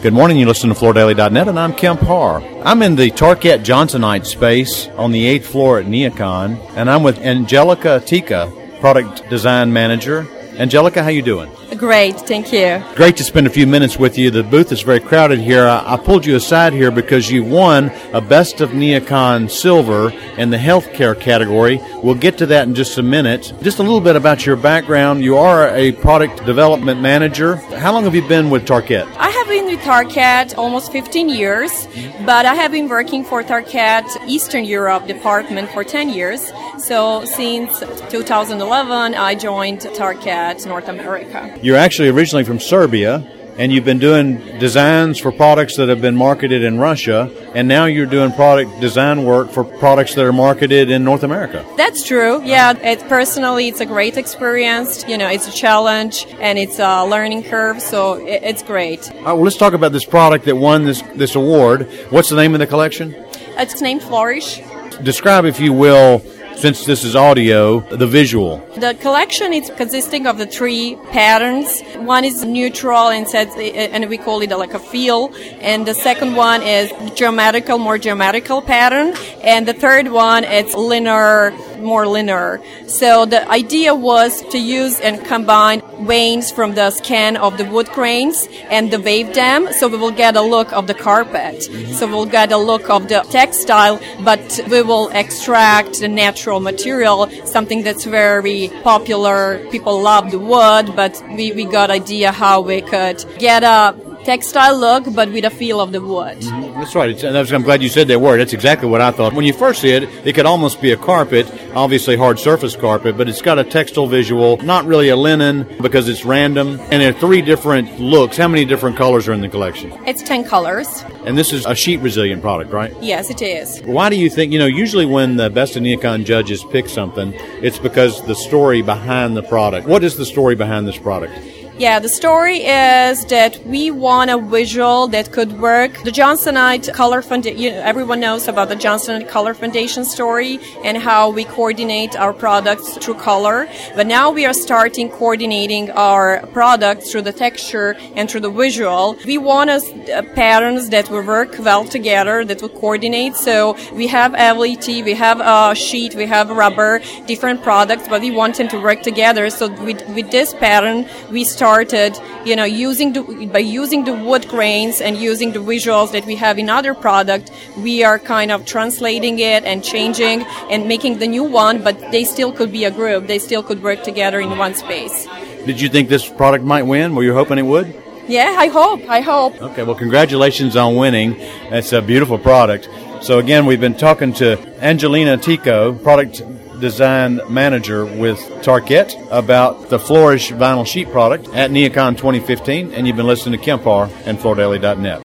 Good morning, you listen to FloorDaily.net, and I'm Kemp Harr. I'm in the Tarkett Johnsonite space on the 8th floor at Neocon, and I'm with Angelica Tika, Product Design Manager. Angelica, how you doing? Great, thank you. Great to spend a few minutes with you. The booth is very crowded here. I pulled you aside here because you won a Best of Neocon Silver in the healthcare category. We'll get to that in just a minute. Just a little bit about your background. You are a product development manager. How long have you been with Tarkett? I have been with Tarkett almost 15 years, but I have been working for Tarkett Eastern Europe department for 10 years. So since 2011, I joined Tarkett North America. You're actually originally from Serbia, and you've been doing designs for products that have been marketed in Russia, and now you're doing product design work for products that are marketed in North America. That's true. Yeah, personally, it's a great experience. You know, it's a challenge, and it's a learning curve, so it's great. All right, well, let's talk about this product that won this award. What's the name of the collection? It's named Flourish. Describe, if you will, since this is audio, the visual. The collection is consisting of the 3 patterns. One is neutral and we call it like a feel. And the second one is more geometrical pattern. And the third one, it's more linear. So the idea was to use and combine veins from the scan of the wood grains and the wave them, so we will get a look of the carpet. So we'll get a look of the textile, but we will extract the natural material, something that's very popular. People love the wood, but we got idea how we could get a textile look, but with a feel of the wood. That's right. I'm glad you said that word. That's exactly what I thought. When you first see it, it could almost be a carpet, obviously hard surface carpet, but it's got a textile visual, not really a linen because it's random. And there are 3 different looks. How many different colors are in the collection? It's 10 colors. And this is a sheet resilient product, right? Yes, it is. Why do you think, usually when the Best of Neocon judges pick something, it's because the story behind the product. What is the story behind this product? Yeah, the story is that we want a visual that could work. The Johnsonite color foundation, everyone knows about the Johnsonite color foundation story and how we coordinate our products through color. But now we are starting coordinating our products through the texture and through the visual. We want patterns that will work well together, that will coordinate. So we have LET, we have a sheet, we have rubber, different products, but we want them to work together. So with this pattern, we started, using the wood grains and using the visuals that we have in other products. We are kind of translating it and changing and making the new one, but they still could be a group. They still could work together in one space. Did you think this product might win? Were you hoping it would? Yeah, I hope. Okay, well, congratulations on winning. It's a beautiful product. So again, we've been talking to Angelina Tika, Product Design Manager with Tarkett, about the Flourish vinyl sheet product at Neocon 2015, and you've been listening to Kemp Harr and FloorDaily.net.